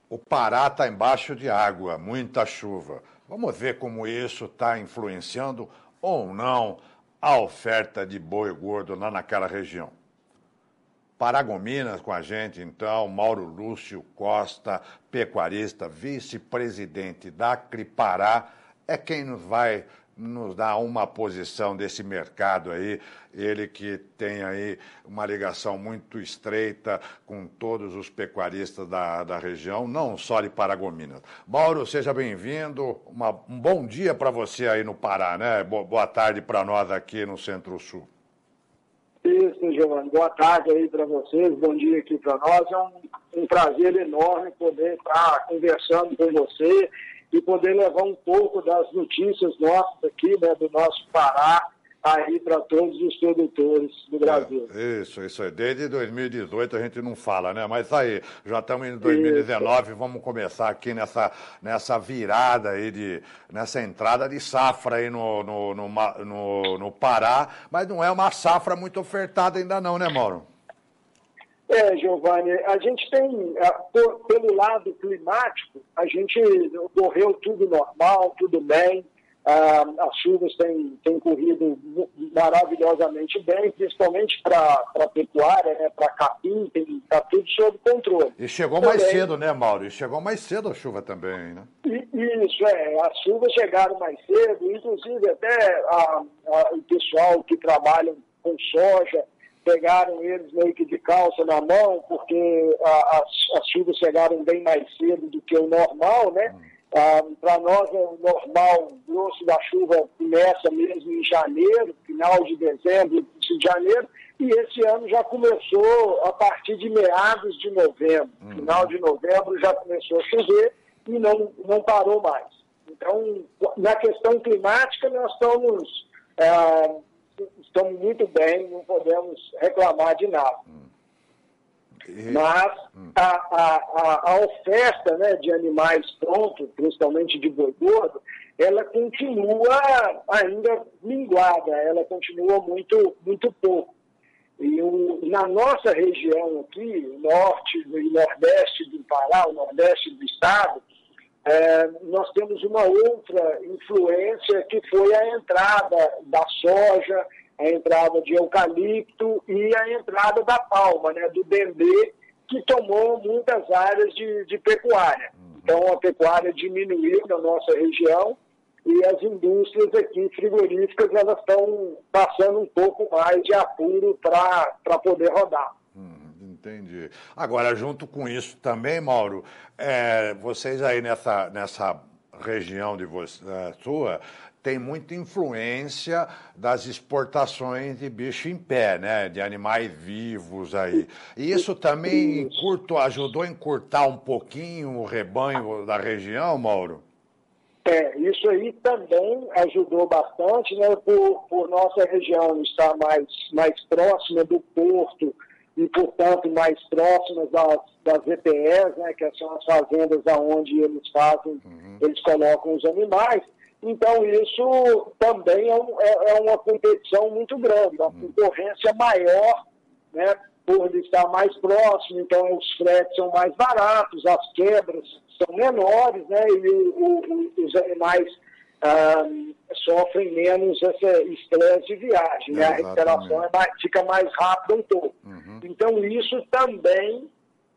O Pará está embaixo de água, muita chuva. Vamos ver como isso está influenciando ou não a oferta de boi gordo lá naquela região. Paragominas com a gente, então, Mauro Lúcio Costa, pecuarista, vice-presidente da Cripará, é quem vai nos dar uma posição desse mercado aí, ele que tem aí uma ligação muito estreita com todos os pecuaristas da região, não só de Paragominas. Mauro, seja bem-vindo, um bom dia para você aí no Pará, né? Boa tarde para nós aqui no Centro-Sul. Isso, Giovanni. Boa tarde aí para vocês, bom dia aqui para nós. É um prazer enorme poder estar conversando com você e poder levar um pouco das notícias nossas aqui, né, do nosso Pará, aí para todos os produtores do Brasil. Isso aí. Desde 2018 a gente não fala, né? Mas aí, já estamos em 2019, vamos começar aqui nessa virada aí, nessa entrada de safra aí no Pará, mas não é uma safra muito ofertada ainda não, né, Mauro? Giovanni, a gente tem, pelo lado climático, a gente correu tudo normal, tudo bem. As chuvas têm corrido maravilhosamente bem, principalmente para a pecuária, né, para capim, está tudo sob controle. E chegou mais cedo, né, Mauro? E chegou mais cedo a chuva também, né? Isso, as chuvas chegaram mais cedo, inclusive até o pessoal que trabalha com soja, pegaram eles meio que de calça na mão, porque as chuvas chegaram bem mais cedo do que o normal, né? Para nós, o normal, o grosso da chuva começa mesmo em janeiro, final de dezembro, início de janeiro, e esse ano já começou a partir de meados de novembro. Final de novembro já começou a chover e não parou mais. Então, na questão climática, nós estamos muito bem, não podemos reclamar de nada. Mas a oferta, né, de animais prontos, principalmente de boi gordo, ela continua ainda minguada, ela continua muito, muito pouco. E na nossa região aqui, norte e nordeste do Pará, o nordeste do estado, nós temos uma outra influência que foi a entrada da soja, a entrada de eucalipto e a entrada da palma, né, do dendê, que tomou muitas áreas de pecuária. Então, a pecuária diminuiu na nossa região e as indústrias aqui frigoríficas elas estão passando um pouco mais de apuro para poder rodar. Entendi. Agora, junto com isso também, Mauro, vocês aí nessa região de sua, tem muita influência das exportações de bicho em pé, né? De animais vivos aí. E isso também ajudou a encurtar um pouquinho o rebanho da região, Mauro? Isso aí também ajudou bastante, né? Por nossa região estar mais próxima do porto e, portanto, mais próximas das EPS, né? Que são as fazendas onde eles colocam os animais. Então, isso também é uma competição muito grande, uma concorrência maior, né, por estar mais próximo, então os fretes são mais baratos, as quebras são menores, né, e os animais sofrem menos esse estresse de viagem, né, a recuperação fica mais rápida um pouco. Então, isso também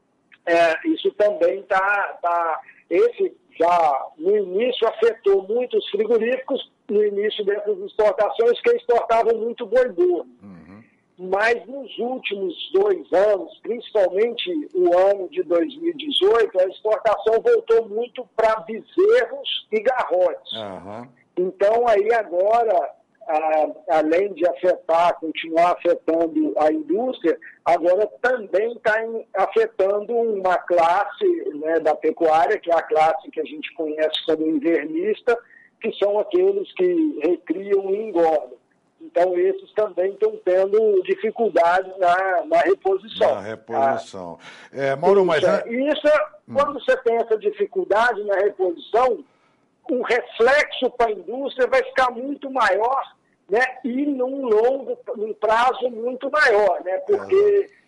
está... Já no início afetou muito os frigoríficos, no início dessas exportações, que exportavam muito boi gordo. Mas nos últimos 2 anos, principalmente o ano de 2018, a exportação voltou muito para bezerros e garrotes. Então, aí agora, além de continuar afetando a indústria, agora também está afetando uma classe, né, da pecuária, que é a classe que a gente conhece como invernista, que são aqueles que recriam e engordam. Então, esses também estão tendo dificuldade na reposição. Na reposição. Mauro, mas... Quando você tem essa dificuldade na reposição, o reflexo para a indústria vai ficar muito maior, né, e num prazo muito maior, né, porque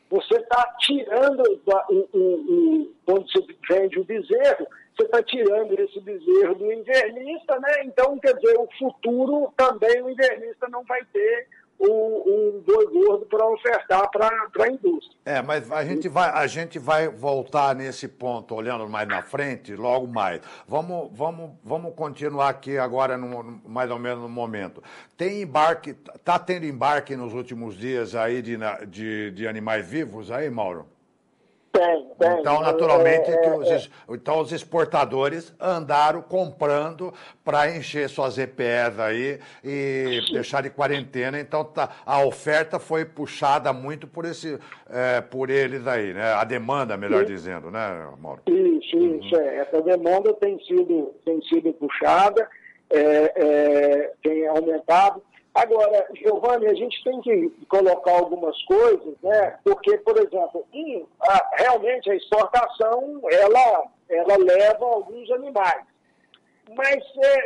você está tirando, quando você vende o bezerro, você está tirando esse bezerro do invernista, né? Então, quer dizer, o futuro também o invernista não vai ter um boi gordo para ofertar para a indústria. Mas a gente vai voltar nesse ponto, olhando mais na frente, logo mais. Vamos continuar aqui agora, mais ou menos no momento. Tem embarque, está tendo embarque nos últimos dias aí de animais vivos aí, Mauro? Tem. Então, naturalmente, então os exportadores andaram comprando para encher suas EPS aí e deixar de quarentena. Então, a oferta foi puxada muito por eles aí, né? A demanda, melhor dizendo, né, Mauro? Isso. Essa demanda tem sido puxada, tem aumentado. Agora, Giovanni, a gente tem que colocar algumas coisas, né? Porque, por exemplo, realmente a exportação, ela leva alguns animais. Mas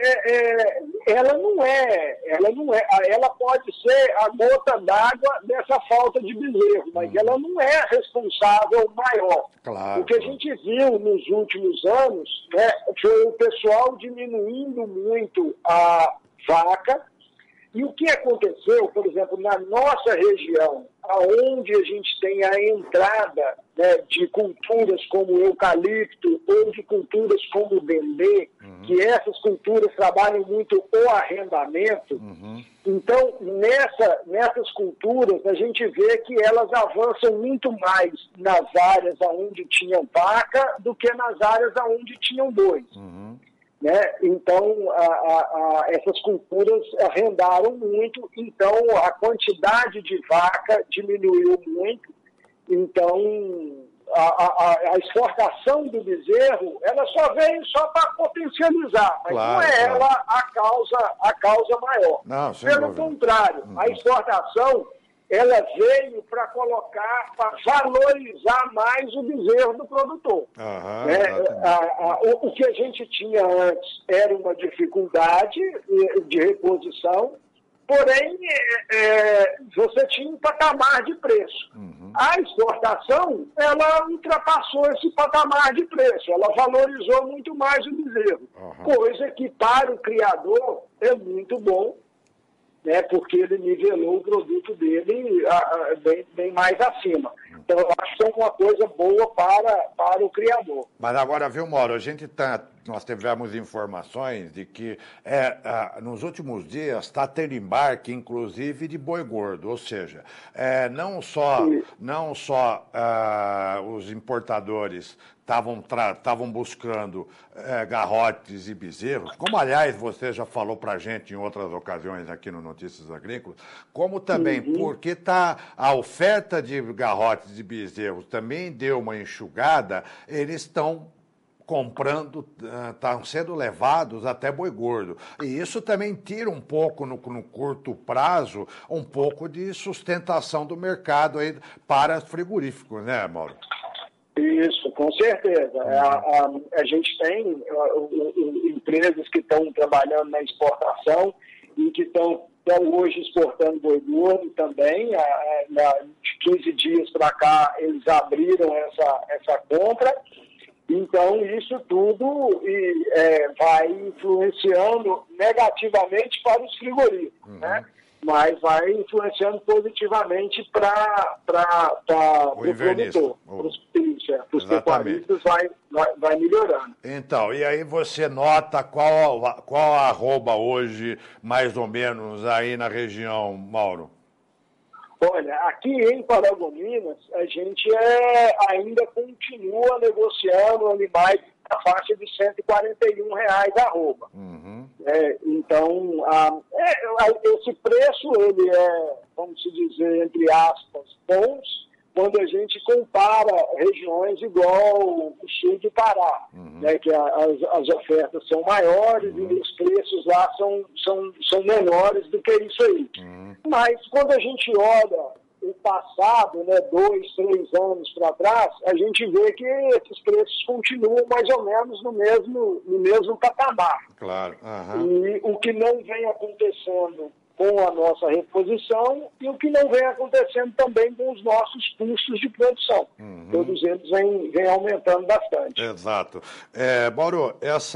ela pode ser a gota d'água dessa falta de bezerro, mas ela não é a responsável maior. Claro. O que a gente viu nos últimos anos, né, foi o pessoal diminuindo muito a vaca. E o que aconteceu, por exemplo, na nossa região, aonde a gente tem a entrada, né, de culturas como eucalipto ou de culturas como dendê, que essas culturas trabalham muito o arrendamento, então nessas culturas a gente vê que elas avançam muito mais nas áreas onde tinham vaca do que nas áreas onde tinham bois. Né? Então, essas culturas arrendaram muito, então a quantidade de vaca diminuiu muito, então a exportação do bezerro, ela só veio só para potencializar, mas não é ela a causa maior. Não, pelo contrário, a exportação ela veio para valorizar mais o bezerro do produtor. O que a gente tinha antes era uma dificuldade de reposição, porém você tinha um patamar de preço. A exportação, ela ultrapassou esse patamar de preço, ela valorizou muito mais o bezerro, coisa que para o criador é muito bom, né, porque ele nivelou o produto dele bem mais acima. Então, eu acho que é uma coisa boa para o criador. Mas agora, viu, Mauro, nós tivemos informações de que nos últimos dias está tendo embarque, inclusive, de boi gordo, ou seja, não só os importadores estavam buscando garrotes e bezerros, como, aliás, você já falou para a gente em outras ocasiões aqui no Notícias Agrícolas, como também porque a oferta de garrotes e bezerros também deu uma enxugada, eles estão comprando, estão sendo levados até boi gordo. E isso também tira um pouco, no curto prazo, um pouco de sustentação do mercado aí para frigoríficos, né, Mauro? Isso, com certeza. A gente tem empresas que estão trabalhando na exportação e que estão hoje exportando boi gordo também. De 15 dias para cá, eles abriram essa compra. Então, isso tudo vai influenciando negativamente para os frigoríficos, né? Mas vai influenciando positivamente para o produtor, para os pecuaristas vai melhorando. Então, e aí você nota qual a arroba hoje, mais ou menos, aí na região, Mauro? Olha, aqui em Paragominas, a gente ainda continua negociando animais na faixa de R$141 a arroba. Então, esse preço, ele vamos se dizer, entre aspas, bons, quando a gente compara regiões igual o sul do Pará, né, que as ofertas são maiores e os preços lá são menores do que isso aí. Mas quando a gente olha o passado, né, 2, 3 anos para trás, a gente vê que esses preços continuam mais ou menos no mesmo patamar. Claro. E o que não vem acontecendo com a nossa reposição e o que não vem acontecendo também com os nossos custos de produção. Todos eles vêm aumentando bastante. Exato. Mauro,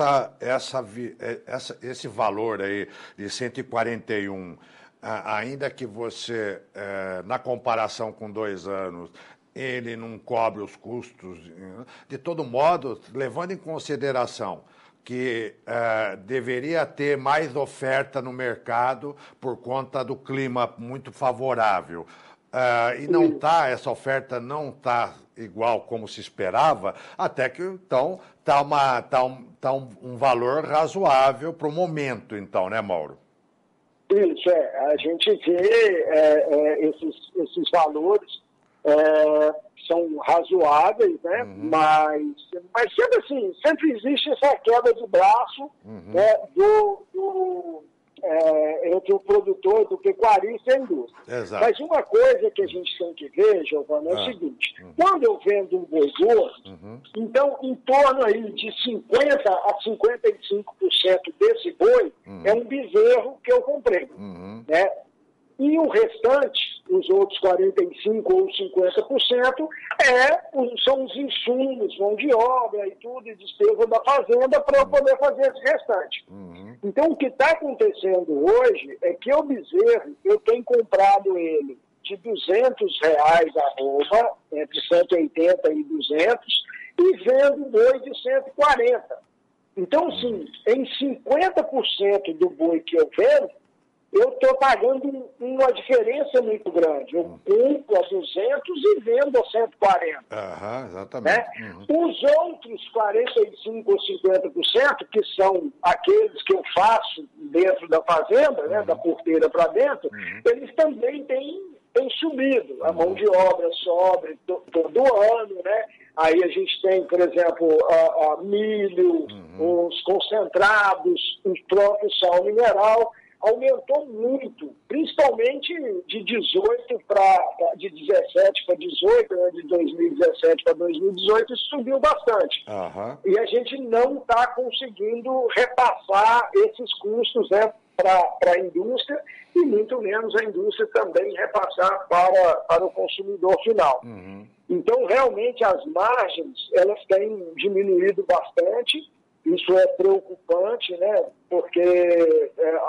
esse valor aí de 141, ainda que você, na comparação com 2 anos, ele não cobre os custos, de todo modo, levando em consideração que deveria ter mais oferta no mercado por conta do clima muito favorável. E não tá, essa oferta não está igual como se esperava, até que então tá um valor razoável para o momento, então, né, Mauro? Isso, a gente vê esses valores são razoáveis, né? Mas sempre assim, sempre existe essa queda de braço, né, entre o produtor, do pecuarista e a indústria. Exato. Mas uma coisa que a gente tem que ver, Giovana, é o seguinte: quando eu vendo um boi gordo, então em torno aí de 50% a 55% desse boi é um bezerro que eu comprei, né? E o restante, os outros 45% ou 50%, são os insumos, mão de obra e tudo, e despesa da fazenda para eu poder fazer esse restante. Então, o que está acontecendo hoje é que o bezerro, eu tenho comprado ele de R$200 arroba, entre 180 e 200, e vendo boi de 140. Então, sim, em 50% do boi que eu vendo, eu estou pagando uma diferença muito grande. Eu compro a 200 e vendo a 140. Exatamente. Né? Os outros 45% ou 50%, que são aqueles que eu faço dentro da fazenda, né, da porteira para dentro, eles também têm subido. A mão de obra sobe todo ano, né? Aí a gente tem, por exemplo, milho, os concentrados, o próprio sal mineral. Aumentou muito, principalmente de 17 para 18, né, de 2017 para 2018, isso subiu bastante. E a gente não está conseguindo repassar esses custos, né, para a indústria, e muito menos a indústria também repassar para o consumidor final. Então, realmente, as margens elas têm diminuído bastante. Isso é preocupante, né? Porque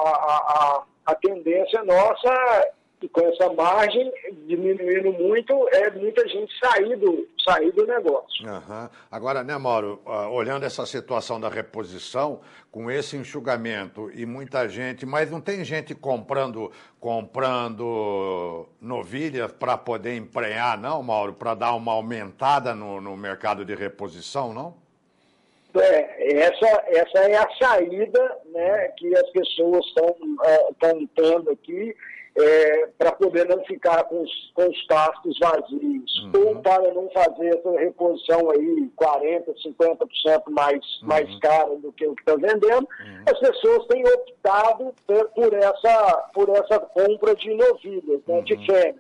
a tendência nossa, com essa margem diminuindo muito, é muita gente sair do negócio. Agora, né, Mauro, olhando essa situação da reposição, com esse enxugamento e muita gente, mas não tem gente comprando novilhas para poder emprenhar, não, Mauro, para dar uma aumentada no mercado de reposição, não? Essa é a saída, né, que as pessoas estão tendo aqui para poder não ficar com os pastos vazios, ou para não fazer essa reposição aí 40%, 50% mais cara do que o que está vendendo. As pessoas têm optado por essa compra de novilhas, né, de fêmea.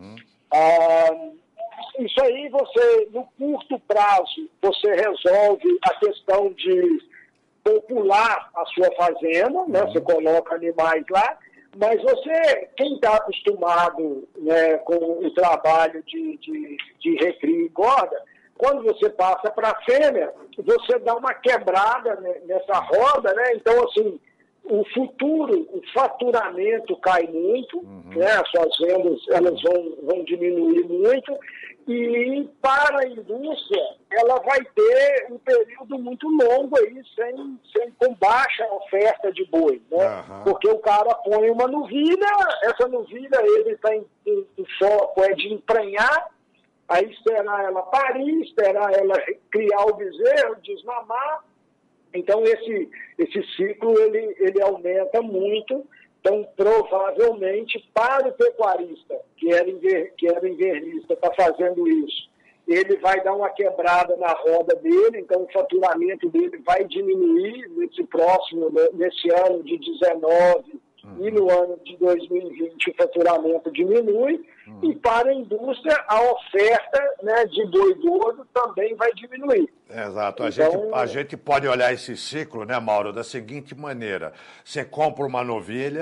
Isso aí no curto prazo, você resolve a questão de popular a sua fazenda, né? Você coloca animais lá, mas quem está acostumado, né, com o trabalho de recria e engorda, quando você passa para a fêmea, você dá uma quebrada, né, nessa roda, né? Então, assim, o faturamento cai muito, né? As fazendas elas vão diminuir muito, e para a indústria ela vai ter um período muito longo aí com baixa oferta de boi, né? Porque o cara põe uma novilha, essa novilha ele tem o foco de emprenhar, aí esperar ela parir, esperar ela criar o bezerro, desmamar. Então, esse ciclo ele aumenta muito. Então, provavelmente, para o pecuarista, que era invernista, está fazendo isso, ele vai dar uma quebrada na roda dele, então o faturamento dele vai diminuir nesse ano de 19 e no ano de 2020 o faturamento diminui, e para a indústria a oferta, né, de boi gordo também vai diminuir. Exato. A gente pode olhar esse ciclo, né, Mauro, da seguinte maneira: você compra uma novilha,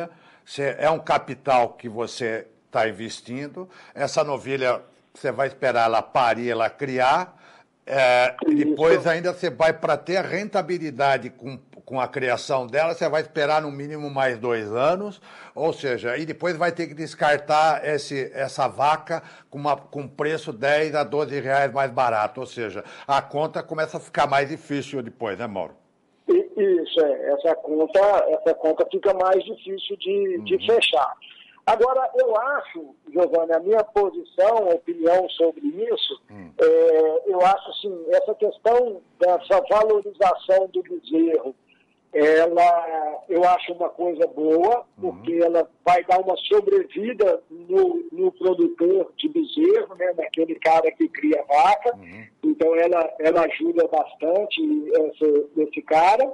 é um capital que você está investindo, essa novilha você vai esperar ela parir, ela criar, e depois ainda você vai, para ter a rentabilidade com a criação dela, você vai esperar no mínimo mais 2 anos, ou seja, e depois vai ter que descartar essa vaca com preço 10 a 12 reais mais barato, ou seja, a conta começa a ficar mais difícil depois, né, Mauro? Isso, essa conta fica mais difícil de fechar. Agora, eu acho, Giovanni, a minha posição, a opinião sobre isso, eu acho assim, essa questão dessa valorização do bezerro, eu acho uma coisa boa, porque ela vai dar uma sobrevida no produtor de bezerro, né, naquele cara que cria vaca. Então, ela ajuda bastante esse cara.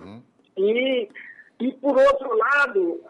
E, por outro lado,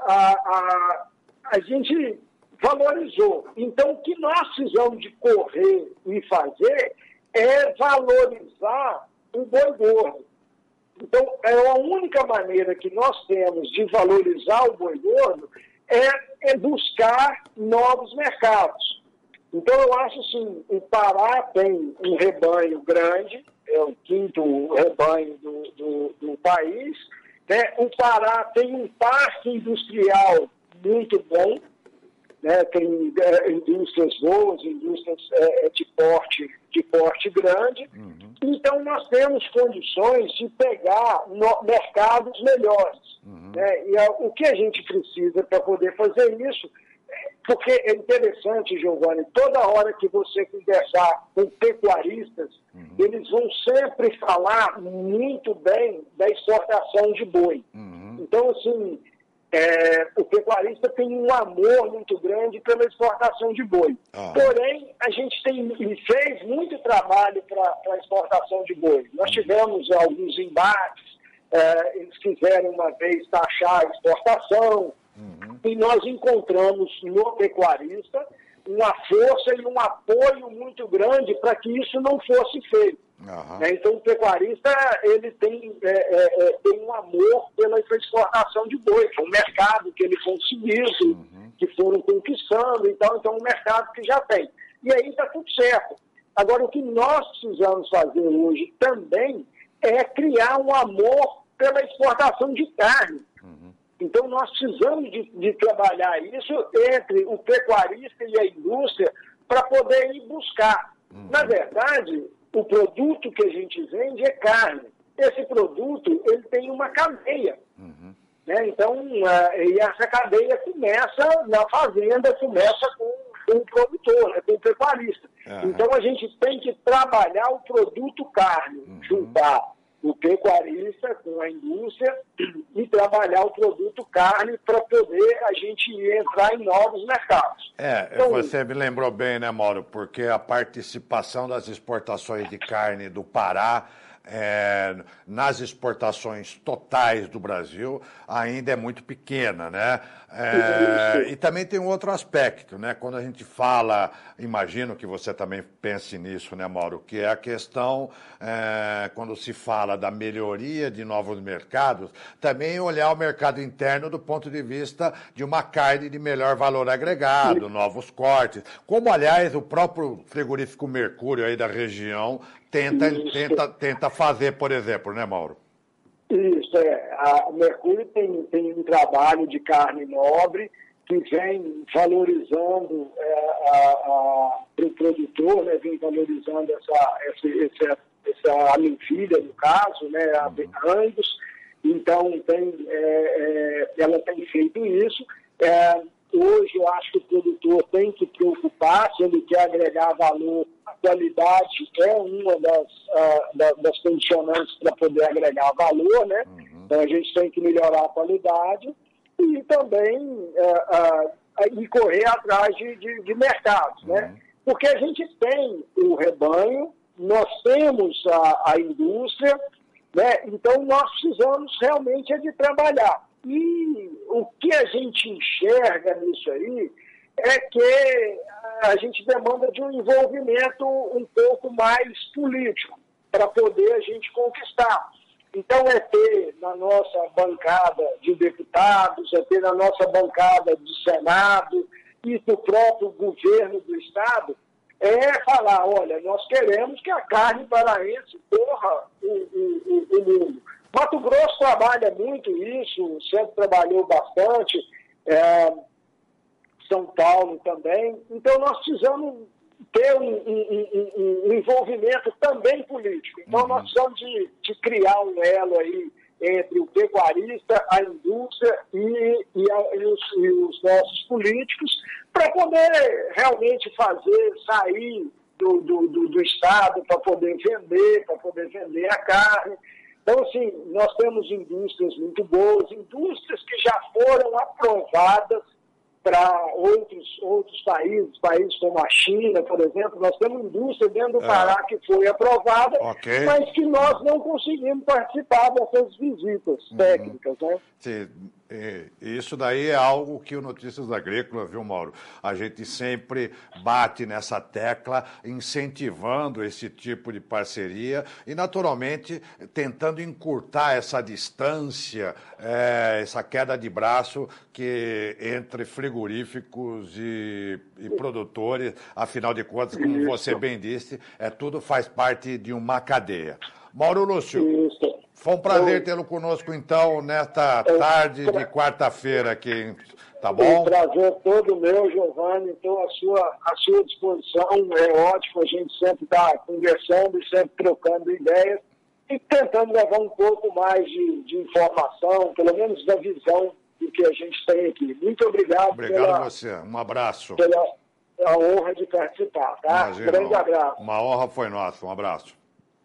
a gente valorizou. Então, o que nós precisamos de correr e fazer é valorizar o boi gordo. Então, a única maneira que nós temos de valorizar o boi gordo é buscar novos mercados. Então, eu acho assim, o Pará tem um rebanho grande, é o 5º rebanho do país, né? O Pará tem um parque industrial muito bom, né? Tem indústrias boas, indústrias de porte grande. Então, nós temos condições de pegar mercados melhores. Né? E o que a gente precisa para poder fazer isso, porque é interessante, Giovanni, toda hora que você conversar com pecuaristas, eles vão sempre falar muito bem da exportação de boi. Então, assim, o pecuarista tem um amor muito grande pela exportação de boi. Porém, a gente fez muito trabalho para a exportação de boi. Nós tivemos alguns embates, eles quiseram uma vez taxar a exportação, e nós encontramos no pecuarista uma força e um apoio muito grande para que isso não fosse feito. Então, o pecuarista ele tem um amor pela exportação de boi, que é um mercado que ele conseguiu, que foram conquistando, então é um mercado que já tem. E aí está tudo certo. Agora, o que nós precisamos fazer hoje também é criar um amor pela exportação de carne. Então, nós precisamos de trabalhar isso entre o pecuarista e a indústria para poder ir buscar. Na verdade, o produto que a gente vende é carne. Esse produto ele tem uma cadeia. Né? Então, e essa cadeia começa na fazenda, começa com o produtor, né? Com o pecuarista. Então, a gente tem que trabalhar o produto carne, juntar o pecuarista com a indústria e trabalhar o produto carne para poder a gente entrar em novos mercados. Então, você me lembrou bem, né, Mauro? Porque a participação das exportações de carne do Pará nas exportações totais do Brasil ainda é muito pequena, né? E também tem um outro aspecto, né? Quando a gente fala, imagino que você também pense nisso, né, Mauro? Que é a questão, quando se fala da melhoria de novos mercados, também olhar o mercado interno do ponto de vista de uma carne de melhor valor agregado, novos cortes, como, aliás, o próprio frigorífico Mercúrio aí da região tenta fazer, por exemplo, né, Mauro? Isso, a Mercúrio tem um trabalho de carne nobre que vem valorizando para o produtor, né, vem valorizando essa amenfilha, no caso, né, a Angus. Então, ela tem feito isso. Hoje, eu acho que o produtor tem que preocupar se ele quer agregar valor. A qualidade é uma das condicionantes para poder agregar valor, né? Então, a gente tem que melhorar a qualidade e também e correr atrás de mercados, né? Porque a gente tem o rebanho, nós temos a indústria, né? Então, nós precisamos realmente de trabalhar. E o que a gente enxerga nisso aí é que a gente demanda de um envolvimento um pouco mais político para poder a gente conquistar. Então, é ter na nossa bancada de deputados, é ter na nossa bancada do Senado e do próprio governo do Estado, é falar, olha, nós queremos que a carne paraense corra o mundo. Mato Grosso trabalha muito isso, sempre trabalhou bastante, São Paulo também. Então, nós precisamos ter um envolvimento também político. Então, nós precisamos de criar um elo aí entre o pecuarista, a indústria e os nossos políticos, para poder realmente fazer sair do Estado, para poder vender a carne. Então, assim, nós temos indústrias muito boas, indústrias que já foram aprovadas para outros países como a China, por exemplo. Nós temos indústria dentro do Pará que foi aprovada, mas que nós não conseguimos participar dessas visitas técnicas, né? Sim. Isso daí é algo que o Notícias Agrícolas, viu, Mauro? A gente sempre bate nessa tecla, incentivando esse tipo de parceria e, naturalmente, tentando encurtar essa distância, essa queda de braço entre frigoríficos e produtores. Afinal de contas, como você bem disse, tudo faz parte de uma cadeia. Mauro Lúcio. Foi um prazer tê-lo conosco, então, nesta tarde de quarta-feira aqui, tá bom? Um prazer todo meu, Giovanni. Estou à sua disposição. É ótimo a gente sempre estar conversando e sempre trocando ideias e tentando levar um pouco mais de informação, pelo menos da visão do que a gente tem aqui. Muito obrigado. Obrigado a você. Um abraço. Pela honra de participar, tá? Imagina, Um grande abraço. Uma honra foi nossa. Um abraço.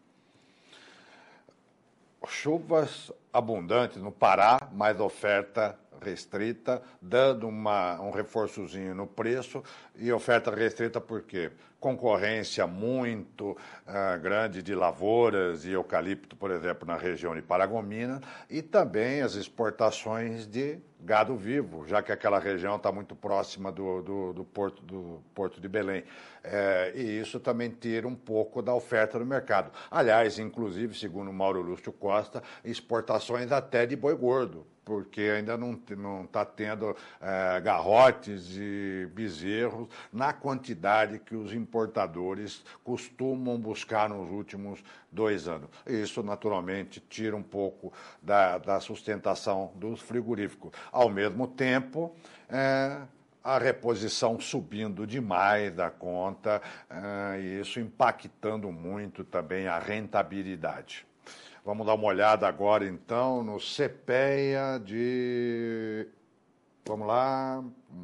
Chuvas abundantes no Pará, mas oferta restrita, dando um reforçozinho no preço. E oferta restrita por quê? Concorrência muito grande de lavouras e eucalipto, por exemplo, na região de Paragominas, e também as exportações de gado vivo, já que aquela região está muito próxima do Porto de Belém. E isso também tira um pouco da oferta no mercado. Aliás, inclusive, segundo Mauro Lúcio Costa, exportações até de boi gordo, porque ainda não está tendo garrotes e bezerros na quantidade que os importadores costumam buscar nos últimos 2 anos. Isso, naturalmente, tira um pouco da sustentação dos frigoríficos. Ao mesmo tempo, a reposição subindo demais da conta, e isso impactando muito também a rentabilidade. Vamos dar uma olhada agora, então, no CPEA de... Vamos lá.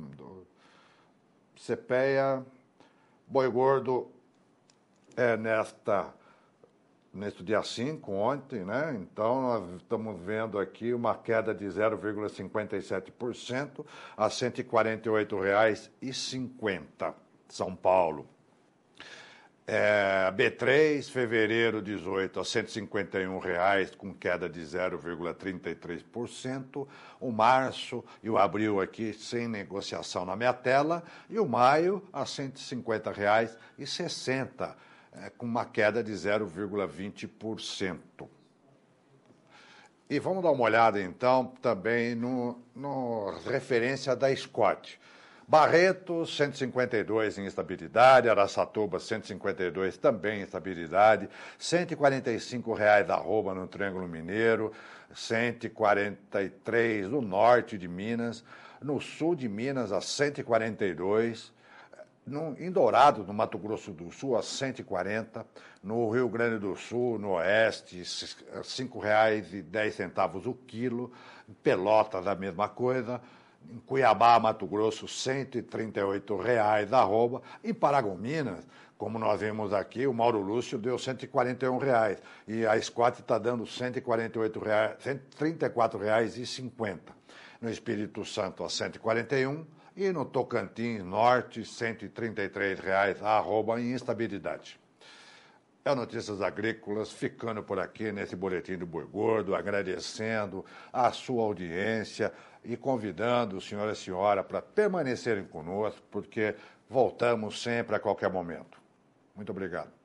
CPEA, boi gordo, neste dia 5, ontem, né? Então, nós estamos vendo aqui uma queda de 0,57% a R$ 148,50, São Paulo. B3, fevereiro 18, a R$ 151,00, com queda de 0,33%. O março e o abril aqui sem negociação na minha tela. E o maio a R$ 150,60, com uma queda de 0,20%. E vamos dar uma olhada, então, também no referência da Scott. Barreto, 152 em estabilidade, Araçatuba, 152 também em estabilidade, R$ 145,00 arroba no Triângulo Mineiro, 143 no norte de Minas, no sul de Minas a 142, em Dourados, no Mato Grosso do Sul, a 140, no Rio Grande do Sul, no oeste, R$ 5,10 o quilo, em Pelotas a mesma coisa, em Cuiabá, Mato Grosso, R$ 138,00 arroba. Em Paragominas, como nós vimos aqui, o Mauro Lúcio deu R$ 141,00 e a Scott está dando R$ 134,50. No Espírito Santo, a 141 e no Tocantins Norte, R$ 133,00 arroba em instabilidade. É o Notícias Agrícolas, ficando por aqui nesse boletim do Boi Gordo, agradecendo a sua audiência e convidando o senhor e a senhora para permanecerem conosco, porque voltamos sempre a qualquer momento. Muito obrigado.